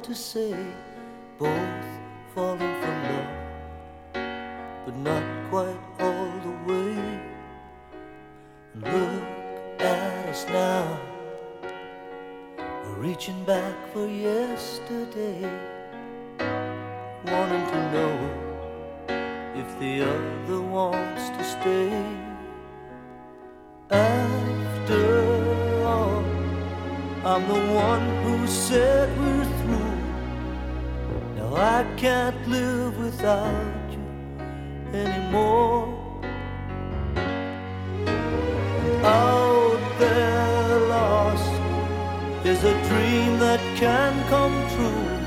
to say, both falling from love, but not quite all the way. And look at us now, we're reaching back for yesterday, wanting to know if the other wants to stay. After all, I'm the one who said we're through. Now I can't live without you anymore. Out there lost is a dream that can come true.